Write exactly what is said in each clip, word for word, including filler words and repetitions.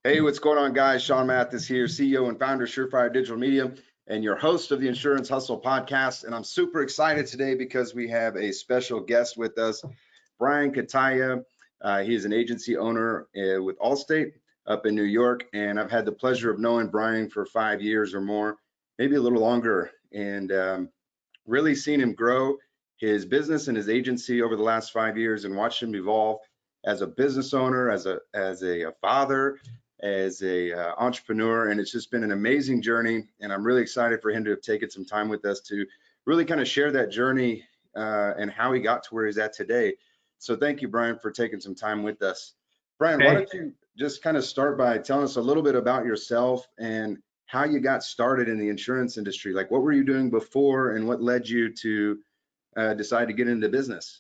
Hey, what's going on, guys? Sean Mathis here, C E O and founder of Surefire Digital Media, and your host of the Insurance Hustle podcast. And I'm super excited today because we have a special guest with us, Brian Cutaia. Uh, he is an agency owner uh, with Allstate up in New York, and I've had the pleasure of knowing Brian for five years or more, maybe a little longer, and um, really seen him grow his business and his agency over the last five years, and watched him evolve as a business owner, as a as a, a father, as a uh, entrepreneur, and it's just been an amazing journey. And I'm really excited for him to have taken some time with us to really kind of share that journey uh, and how he got to where he's at today. So thank you, Brian, for taking some time with us. Brian, Hey. why don't you just kind of start by telling us a little bit about yourself and how you got started in the insurance industry? Like, what were you doing before, and what led you to uh, decide to get into business?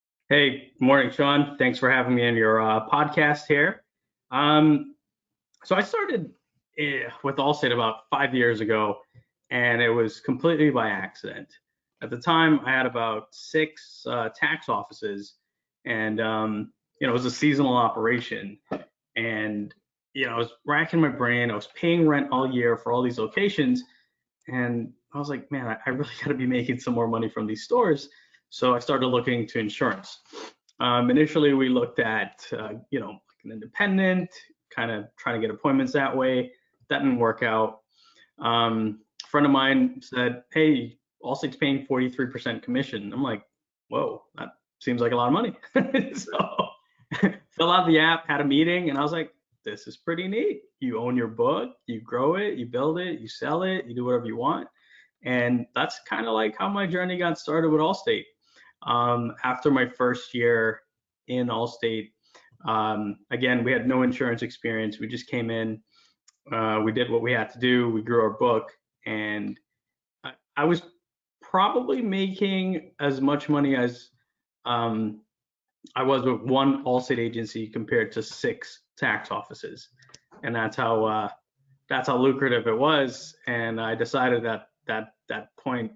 Hey, good morning, Sean. Thanks for having me on your uh, podcast here. Um, so I started eh, with Allstate about five years ago, and it was completely by accident. At the time, I had about six uh, tax offices, and um, you know, it was a seasonal operation. And you know, I was racking my brain. I was paying rent all year for all these locations, and I was like, man, I, I really got to be making some more money from these stores. So I started looking to insurance. Um, initially, we looked at, uh, you know, like an independent, kind of trying to get appointments that way. That didn't work out. Um, a friend of mine said, hey, Allstate's paying forty-three percent commission. I'm like, whoa, that seems like a lot of money. So fill out the app, had a meeting, and I was like, this is pretty neat. You own your book, you grow it, you build it, you sell it, you do whatever you want. And that's kind of like how my journey got started with Allstate. Um, after my first year in Allstate, um, again, we had no insurance experience. We just came in, uh, we did what we had to do, we grew our book, and I, I was probably making as much money as um, I was with one Allstate agency compared to six tax offices. And that's how uh, that's how lucrative it was. And I decided at that that point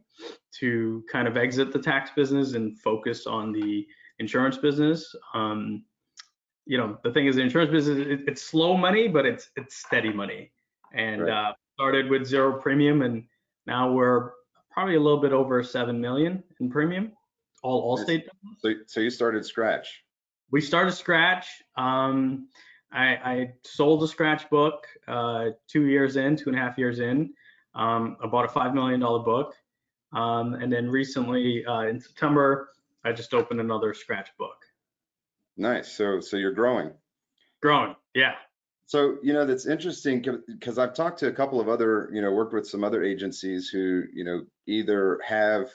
to kind of exit the tax business and focus on the insurance business. Um, you know, the thing is, the insurance business, it, it's slow money, but it's it's steady money. And Right. uh, started with zero premium, and now we're probably a little bit over seven million in premium, all Nice. Allstate. So, so you started scratch. We started scratch. Um, I, I sold a scratch book uh, two years in, two and a half years in. Um, I bought a five million dollar book. Um, and then recently uh, in September, I just opened another scratch book. Nice. So, so you're growing. Growing, yeah. So, you know, that's interesting because I've talked to a couple of other, you know, worked with some other agencies who, you know, either have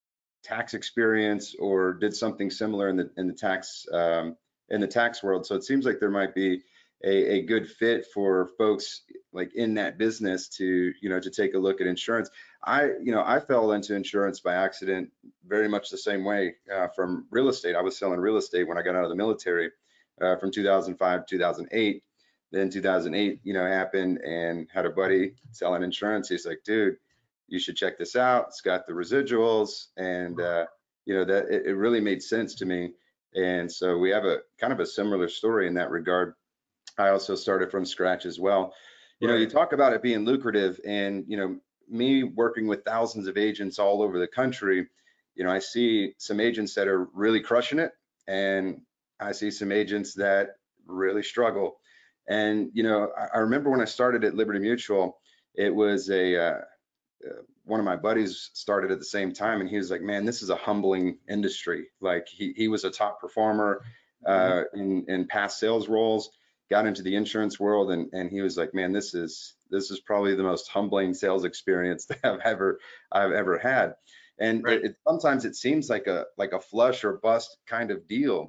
tax experience or did something similar in the in the tax um, in the tax world. So it seems like there might be a, a good fit for folks like in that business to, you know, to take a look at insurance. I, you know, I fell into insurance by accident, very much the same way uh, from real estate. I was selling real estate when I got out of the military uh, from two thousand five, two thousand eight. Then two thousand eight, you know, happened, and had a buddy selling insurance. He's like, dude, you should check this out. It's got the residuals, and uh, you know that it, it really made sense to me. And so we have a kind of a similar story in that regard. I also started from scratch as well. You know, you Right. talk about it being lucrative, and you know, me working with thousands of agents all over the country, you know, I see some agents that are really crushing it, and I see some agents that really struggle. And you know, I, I remember when I started at Liberty Mutual, it was a uh, uh, one of my buddies started at the same time, and he was like, man, this is a humbling industry. Like he, he was a top performer uh, in, in past sales roles, got into the insurance world, and, and he was like, man, this is this is probably the most humbling sales experience that I've ever I've ever had. And Right. it, it sometimes it seems like a like a flush or bust kind of deal.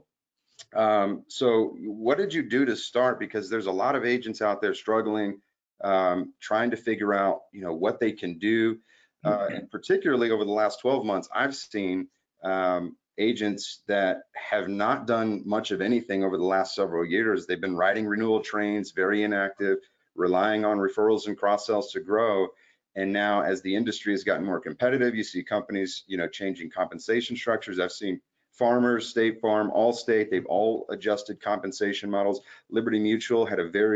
Um, so what did you do to start? Because there's a lot of agents out there struggling, um, trying to figure out, you know, what they can do. Uh, and particularly over the last twelve months, I've seen um, agents that have not done much of anything over the last several years. They've been riding renewal trains, very inactive, relying on referrals and cross sells to grow. And now, as the industry has gotten more competitive, you see companies, you know, changing compensation structures. I've seen Farmers, State Farm, Allstate, they've all adjusted compensation models. Liberty Mutual had a very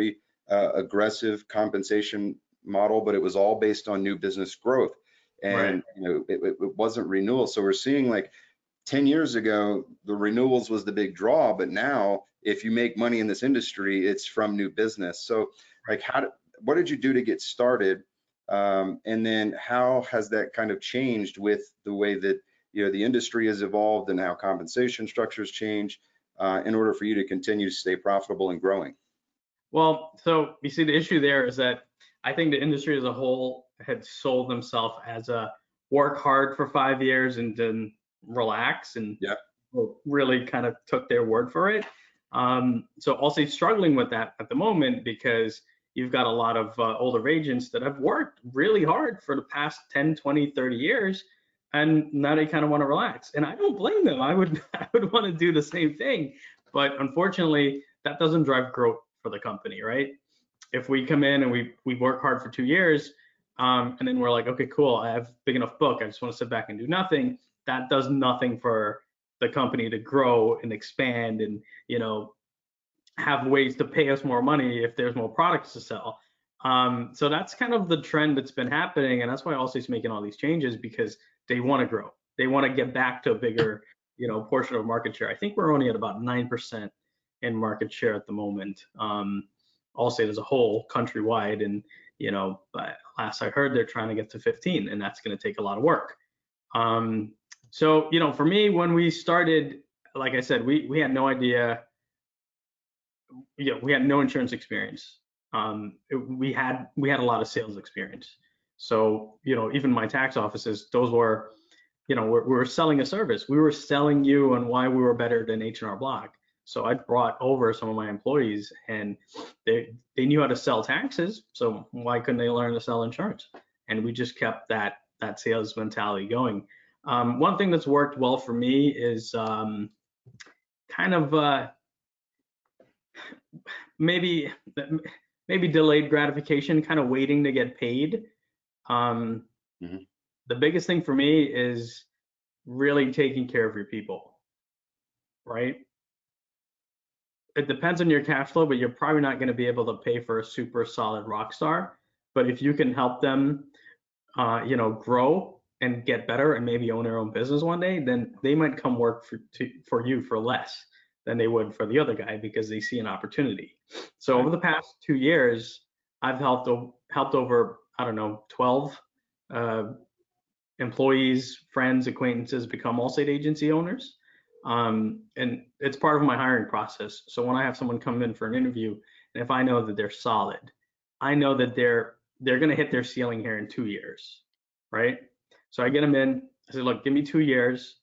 uh, aggressive compensation model, but it was all based on new business growth. And, Right. you know, it, it it wasn't renewal. So we're seeing like ten years ago, the renewals was the big draw, but now if you make money in this industry, it's from new business. So like how, did, what did you do to get started? Um, and then how has that kind of changed with the way that, you know, the industry has evolved and how compensation structures change uh, in order for you to continue to stay profitable and growing? Well, so you see, the issue there is that I think the industry as a whole had sold themselves as a work hard for five years and then relax, and Yeah. really kind of took their word for it. Um, so also struggling with that at the moment because you've got a lot of uh, older agents that have worked really hard for the past ten, twenty, thirty years, and now they kind of want to relax. And I don't blame them. I would I would want to do the same thing, but unfortunately, that doesn't drive growth for the company, right? If we come in and we we work hard for two years, um, and then we're like, okay, cool, I have a big enough book, I just want to sit back and do nothing. That does nothing for the company to grow and expand, and you know, have ways to pay us more money if there's more products to sell. Um, so that's kind of the trend that's been happening, and that's why Allstate's making all these changes, because they want to grow. They want to get back to a bigger, you know, portion of market share. I think we're only at about nine percent in market share at the moment. Um, Allstate as a whole, countrywide, and you know, but last I heard, they're trying to get to fifteen, and that's going to take a lot of work. Um, so, you know, for me, when we started, like I said, we we had no idea. You know, we had no insurance experience. Um, it, we had we had a lot of sales experience. So, you know, even my tax offices, those were, you know, we're, we were selling a service. We were selling you on why we were better than H and R Block. So I brought over some of my employees, and they they knew how to sell taxes. So why couldn't they learn to sell insurance? And we just kept that that sales mentality going. Um, one thing that's worked well for me is um, kind of uh, maybe maybe delayed gratification, kind of waiting to get paid. Um, Mhm. the biggest thing for me is really taking care of your people, right? It depends on your cash flow, but you're probably not going to be able to pay for a super solid rock star. But if you can help them, uh, you know, grow and get better and maybe own their own business one day, then they might come work for to, for you for less than they would for the other guy, because they see an opportunity. So Right. over the past two years, I've helped helped over, I don't know, twelve uh, employees, friends, acquaintances become Allstate agency owners. Um, and it's part of my hiring process. So when I have someone come in for an interview, and if I know that they're solid, I know that they're they're going to hit their ceiling here in two years, right? So I get them in. I say, look, give me two years,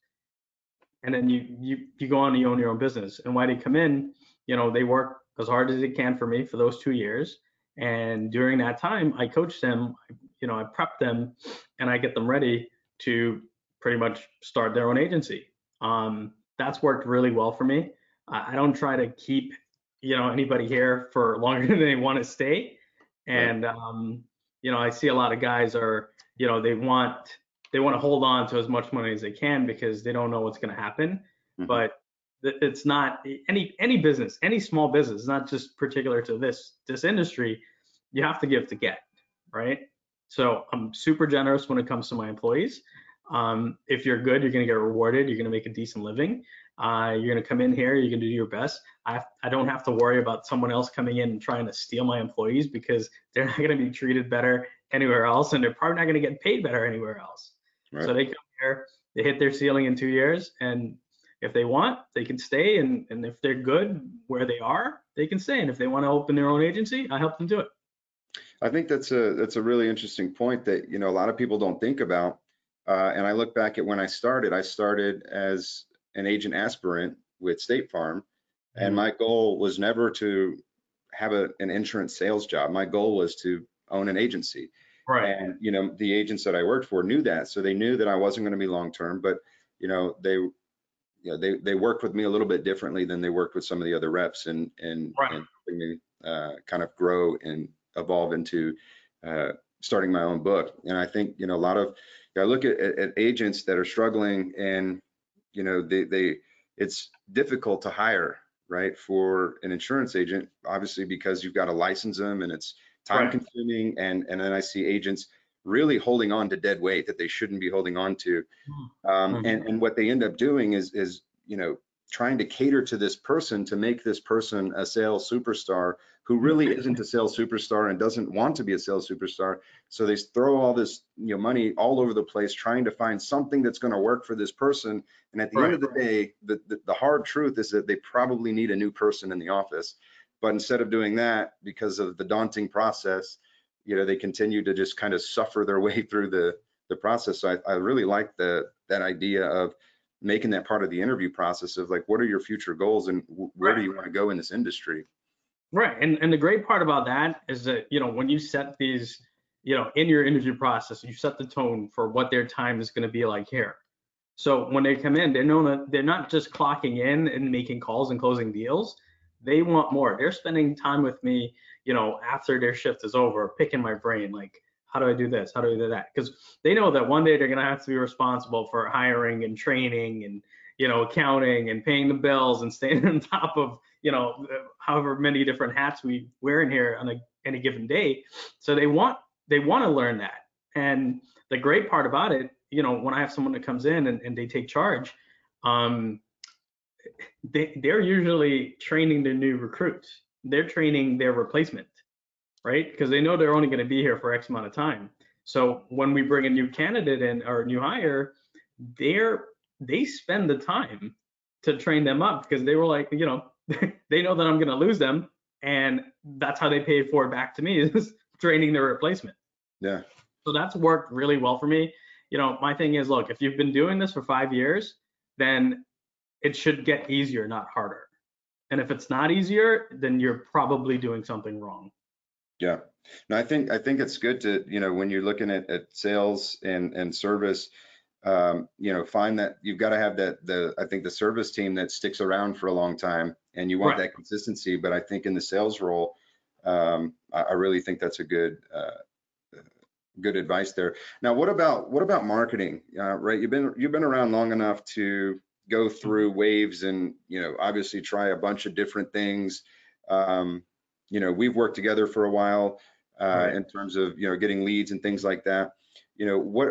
and then you you you go on and you own your own business. And why they come in, you know, they work as hard as they can for me for those two years. And during that time, I coach them, you know, I prep them, and I get them ready to pretty much start their own agency. Um, that's worked really well for me. I don't try to keep, you know, anybody here for longer than they want to stay. Right. And um, you know, I see a lot of guys are, you know, they want they want to hold on to as much money as they can because they don't know what's going to happen. Mhm. But it's not any any business, any small business, not just particular to this this industry. You have to give to get, right? So I'm super generous when it comes to my employees. Um, if you're good, you're going to get rewarded. You're going to make a decent living. Uh, you're going to come in here. You're going to do your best. I I don't have to worry about someone else coming in and trying to steal my employees, because they're not going to be treated better anywhere else, and they're probably not going to get paid better anywhere else. Right. So they come here, they hit their ceiling in two years, and if they want, they can stay, and, and if they're good where they are, they can stay. And if they want to open their own agency, I help them do it. I think that's a that's a really interesting point that, you know, a lot of people don't think about. Uh, and I look back at when I started. I started as an agent aspirant with State Farm, and Mhm. my goal was never to have a, an insurance sales job. My goal was to own an agency. Right. And you know, the agents that I worked for knew that, so they knew that I wasn't going to be long term. But you know, they you know they they worked with me a little bit differently than they worked with some of the other reps, and and Right. and helping me uh, kind of grow and evolve into uh, starting my own book. And I think, you know, a lot of, I look at, at agents that are struggling, and you know, they they it's difficult to hire right, for an insurance agent, obviously because you've got to license them and it's time Right. consuming. And, and then I see agents really holding on to dead weight that they shouldn't be holding on to. Um, Mhm. and, and what they end up doing is, is, you know, trying to cater to this person to make this person a sales superstar who really isn't a sales superstar and doesn't want to be a sales superstar. So they throw all this, you know, money all over the place trying to find something that's going to work for this person. And at the end Right. of the day, the, the, the hard truth is that they probably need a new person in the office. But instead of doing that, because of the daunting process, you know, they continue to just kind of suffer their way through the, the process. So I, I really like the, that idea of making that part of the interview process of like, what are your future goals and where do Right. you want to go in this industry? Right. And and the great part about that is that, you know, when you set these, you know, in your interview process, you set the tone for what their time is going to be like here. So when they come in, they know that they're not just clocking in and making calls and closing deals. They want more. They're spending time with me, you know, after their shift is over, picking my brain, like, how do I do this? How do I do that? Because they know that one day they're going to have to be responsible for hiring and training and, you know, accounting and paying the bills and staying on top of, you know, however many different hats we wear in here on a, any given day. So they want, they want to learn that. And the great part about it, you know, when I have someone that comes in and, and they take charge, um, they, they're usually training their new recruits. They're training their replacement, right? Because they know they're only going to be here for X amount of time. So when we bring a new candidate in or a new hire, they're they spend the time to train them up because they were like, you know, they know that I'm going to lose them, and that's how they pay it forward back to me is training their replacement. Yeah. So that's worked really well for me. You know, my thing is, look, if you've been doing this for five years, then it should get easier, not harder. And if it's not easier, then you're probably doing something wrong. Yeah. No, I think, I think it's good to, you know, when you're looking at, at sales and, and service, um, you know, find that you've got to have that, the, I think the service team that sticks around for a long time and you want Right. that consistency. But I think in the sales role, um, I, I really think that's a good, uh, good advice there. Now, what about, what about marketing? Uh, right. You've been, you've been around long enough to go through waves and, you know, obviously try a bunch of different things. Um, you know, we've worked together for a while, uh, Right. in terms of, you know, getting leads and things like that. You know, what,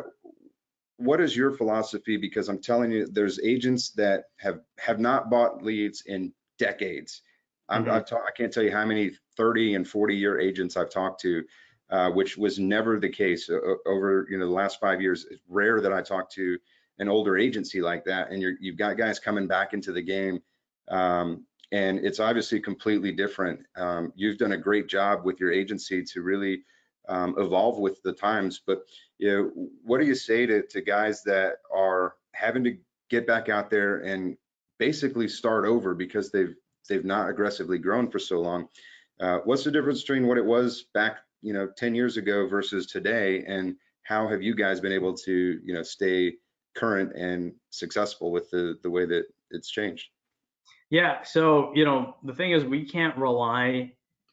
what is your philosophy? Because I'm telling you, there's agents that have, have not bought leads in decades. I'm, Mm-hmm. I've talked, I can't tell you how many thirty and forty year agents I've talked to, uh, which was never the case uh, over, you know, the last five years. It's rare that I talk to an older agency like that. And you're, you've got guys coming back into the game. Um, and it's obviously completely different. Um, you've done a great job with your agency to really um, evolve with the times. But you know, what do you say to, to guys that are having to get back out there and basically start over because they've they've not aggressively grown for so long? Uh, what's the difference between what it was back, you know, ten years ago versus today, and how have you guys been able to, you know, stay current and successful with the the way that it's changed? Yeah. So, you know, the thing is, we can't rely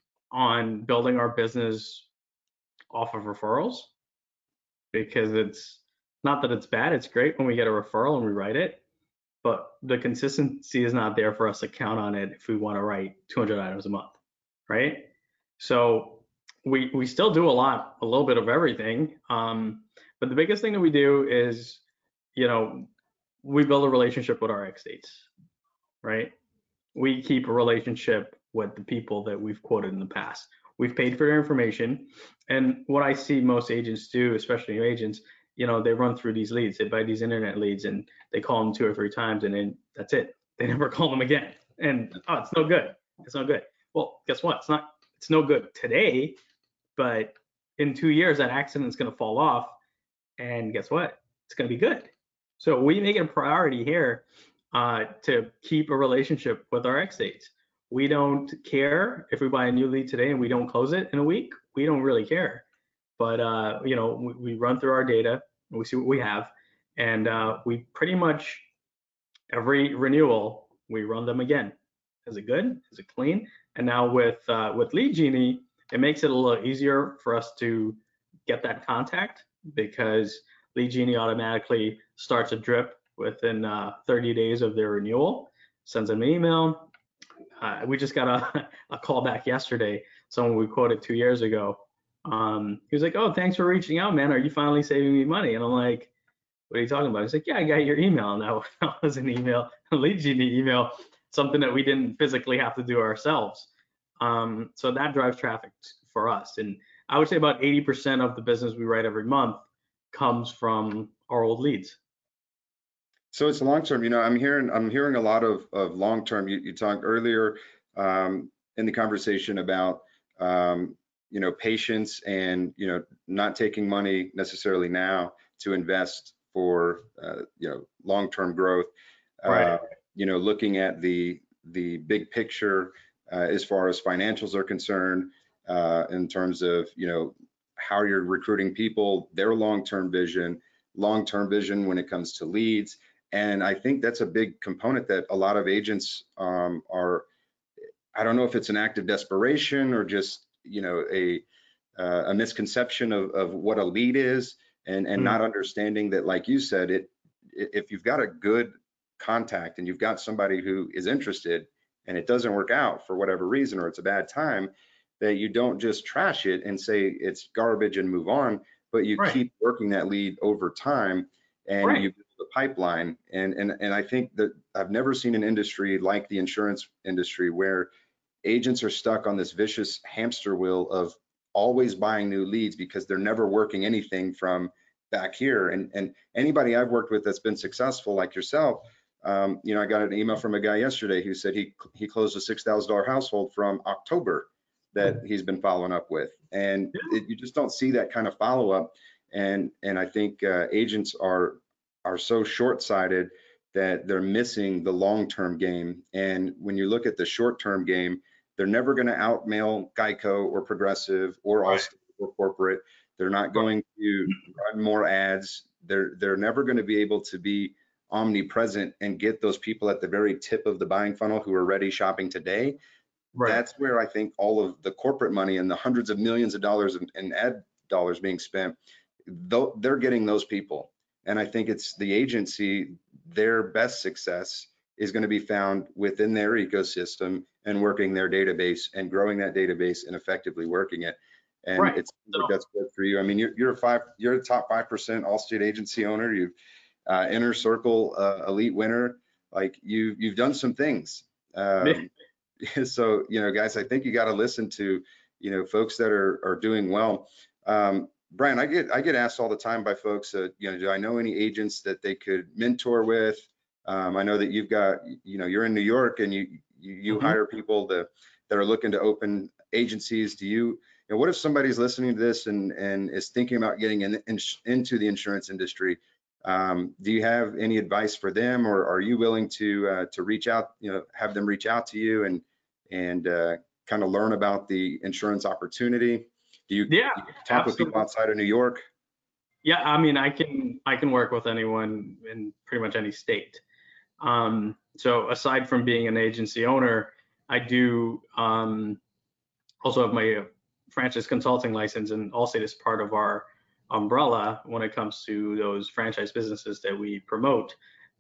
on building our business off of referrals because it's not that it's bad. It's great when we get a referral and we write it, but the consistency is not there for us to count on it if we want to write two hundred items a month, right? So we we still do a lot, a little bit of everything. Um, but the biggest thing that we do is, you know, we build a relationship with our ex states, right? We keep a relationship with the people that we've quoted in the past. We've paid for their information. And what I see most agents do, especially new agents, you know, they run through these leads, they buy these internet leads and they call them two or three times and then that's it. They never call them again. And oh, it's no good. It's no good. Well, guess what? It's not, it's no good today, but in two years, that accident's going to fall off. And guess what? It's going to be good. So we make it a priority here uh, to keep a relationship with our ex states. We don't care if we buy a new lead today and we don't close it in a week. We don't really care. But uh, you know, we, we run through our data, and we see what we have, and uh, we pretty much every renewal we run them again. Is it good? Is it clean? And now with uh, with Lead Genie, it makes it a little easier for us to get that contact because Lead Genie automatically starts a drip within uh, thirty days of their renewal, sends them an email. uh, we just got a, a call back yesterday. Someone we quoted two years ago. Um, he was like, "Oh, thanks for reaching out, man. Are you finally saving me money?" And I'm like, "What are you talking about?" He's like, "Yeah, I got your email." And that, that was an email, a lead genie email, something that we didn't physically have to do ourselves. Um, so that drives traffic for us. And I would say about eighty percent of the business we write every month comes from our old leads. So it's long term. You know, I'm hearing I'm hearing a lot of of long term. You, you talked earlier um, in the conversation about um, you know, patience and, you know, not taking money necessarily now to invest for uh, you know, long term growth. Right. Uh, you know, looking at the the big picture uh, as far as financials are concerned, uh, in terms of, you know, how you're recruiting people, their long term vision, long term vision when it comes to leads. And I think that's a big component that a lot of agents um, are, I don't know if it's an act of desperation or just, you know, a, uh, a misconception of, of what a lead is, and, and Mm, not understanding that, like you said, it, if you've got a good contact and you've got somebody who is interested and it doesn't work out for whatever reason, or it's a bad time, that you don't just trash it and say it's garbage and move on, but you right. keep working that lead over time and Right. you build a pipeline. And, and, and I think that I've never seen an industry like the insurance industry where agents are stuck on this vicious hamster wheel of always buying new leads because they're never working anything from back here. And, and anybody I've worked with that's been successful, like yourself, um, you know, I got an email from a guy yesterday who said he he closed a six thousand dollar household from October that he's been following up with. And it, you just don't see that kind of follow up. And and I think uh, agents are are so short-sighted that they're missing the long-term game. And when you look at the short-term game, they're never going to outmail Geico or Progressive or Right. Allstate or corporate. They're not Right. going to run more ads. They're they're never going to be able to be omnipresent and get those people at the very tip of the buying funnel who are ready shopping today. Right. That's where I think all of the corporate money and the hundreds of millions of dollars in, in ad dollars being spent, though they're getting those people. And I think it's the agency, their best success is going to be found within their ecosystem and working their database and growing that database and effectively working it. And Right. it's like So, that's good for you. I mean, you're, you're a five, you're a top five percent Allstate agency owner. You've uh, inner circle uh, elite winner. Like you, you've done some things. Um, so, you know, guys, I think you got to listen to, you know, folks that are are doing well. Um, Brian, I get I get asked all the time by folks, uh, you know, do I know any agents that they could mentor with? Um, I know that you've got, you know, you're in New York and you you, you mhm. hire people that that are looking to open agencies. Do you, you know, what if somebody's listening to this and and is thinking about getting in, in into the insurance industry? Um, do you have any advice for them, or are you willing to uh, to reach out, you know, have them reach out to you and and uh, kind of learn about the insurance opportunity? Do you, Yeah, you talk with people absolutely. outside of New York? Yeah, I mean, I can I can work with anyone in pretty much any state. Um, so aside from being an agency owner, I do um, also have my uh, franchise consulting license, and Allstate is part of our umbrella when it comes to those franchise businesses that we promote.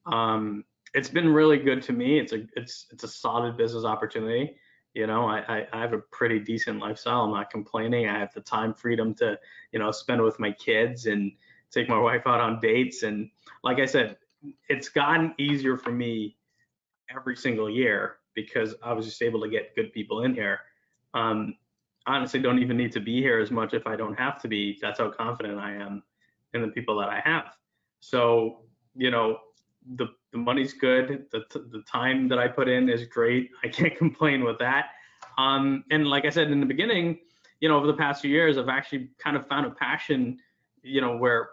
Um, it's been really good to me. It's a it's it's a solid business opportunity. You know, I, I, I have a pretty decent lifestyle. I'm not complaining. I have the time freedom to, you know, spend with my kids and take my wife out on dates. And like I said, it's gotten easier for me every single year because I was just able to get good people in here. Um, Honestly, don't even need to be here as much if I don't have to be. That's how confident I am in the people that I have. So, you know, the the money's good. The the time that I put in is great. I can't complain with that. Um, and like I said in the beginning, you know, over the past few years, I've actually kind of found a passion, you know, where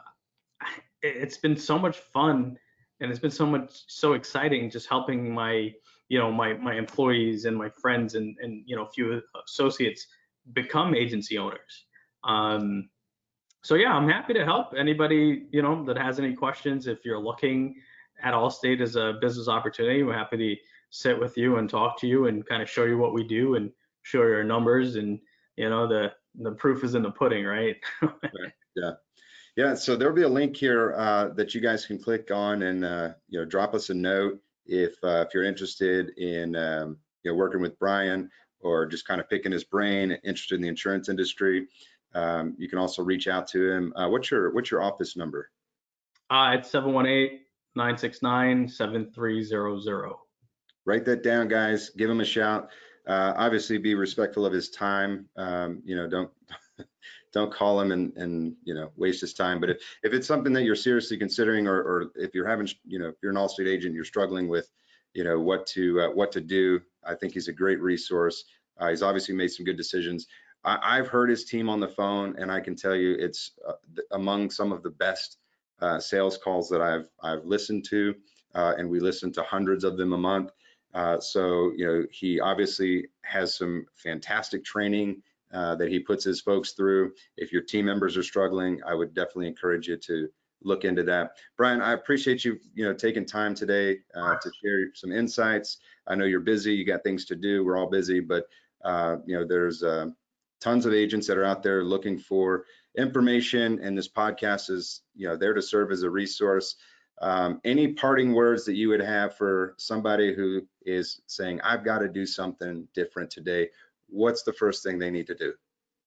it's been so much fun and it's been so much so exciting just helping my you know my my employees and my friends and and you know a few associates become agency owners. um so yeah, I'm happy to help anybody you know that has any questions. If you're looking at Allstate as a business opportunity, we're happy to sit with you and talk to you and kind of show you what we do and show you our numbers. And you know the the proof is in the pudding, right? Right. Yeah. Yeah, so there'll be a link here uh, that you guys can click on and uh, you know, drop us a note if uh, if you're interested in um, you know, working with Brian or just kind of picking his brain, interested in the insurance industry, um, you can also reach out to him. Uh, what's your what's your office number? Uh, it's seven one eight, nine six nine, seven three zero zero. Write that down, guys. Give him a shout. Uh, obviously, be respectful of his time. Um, you know, don't don't call him and and you know waste his time. But if if it's something that you're seriously considering, or or if you're having, you know, if you're an Allstate agent, you're struggling with, you know, what to uh, what to do, I think he's a great resource. Uh, he's obviously made some good decisions. I, I've heard his team on the phone, and I can tell you it's uh, among some of the best uh, sales calls that I've I've listened to, uh, and we listen to hundreds of them a month. Uh, so, you know, he obviously has some fantastic training uh, that he puts his folks through. If your team members are struggling, I would definitely encourage you to look into that. Brian, I appreciate you, you know, taking time today uh, to share some insights. I know you're busy, you got things to do, we're all busy, but, uh, you know, there's uh, tons of agents that are out there looking for information, and this podcast is, you know, there to serve as a resource. Um, any parting words that you would have for somebody who is saying, I've got to do something different today? What's the first thing they need to do?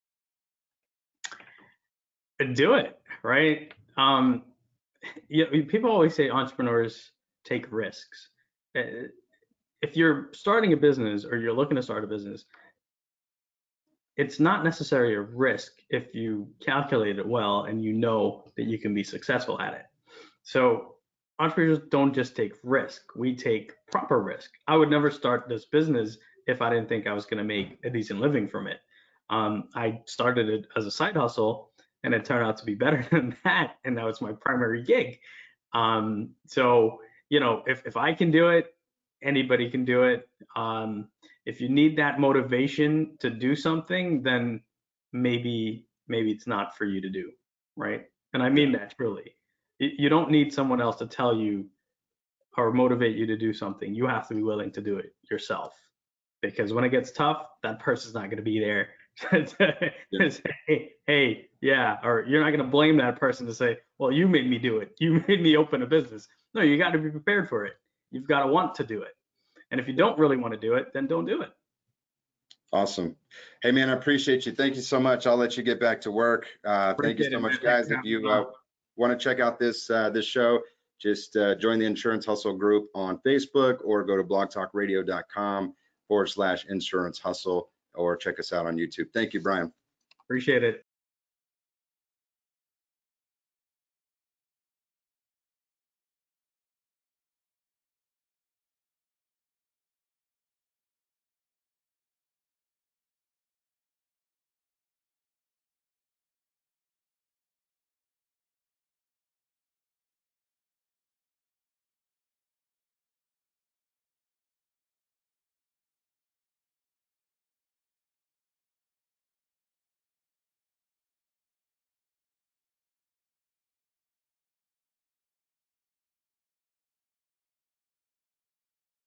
Do it, right? Um, you know, people always say entrepreneurs take risks. If you're starting a business or you're looking to start a business, it's not necessarily a risk if you calculate it well and you know that you can be successful at it. So entrepreneurs don't just take risk, we take proper risk. I would never start this business if I didn't think I was going to make a decent living from it. Um, I started it as a side hustle, and it turned out to be better than that, and now it's my primary gig. Um, so, you know, if, if I can do it, anybody can do it. Um, if you need that motivation to do something, then maybe maybe it's not for you to do, right? And I mean that truly. You don't need someone else to tell you or motivate you to do something. You have to be willing to do it yourself, because when it gets tough, that person's not going to be there to say, hey, yeah, or you're not going to blame that person to say, well, you made me do it. You made me open a business. No, you got to be prepared for it. You've got to want to do it. And if you don't really want to do it, then don't do it. Awesome. Hey, man, I appreciate you. Thank you so much. I'll let you get back to work. Uh, thank you so much, guys. If you uh, want to check out this uh, this show, just uh, join the Insurance Hustle group on Facebook, or go to blogtalkradio.com forward slash insurance hustle, or check us out on YouTube. Thank you, Brian. Appreciate it.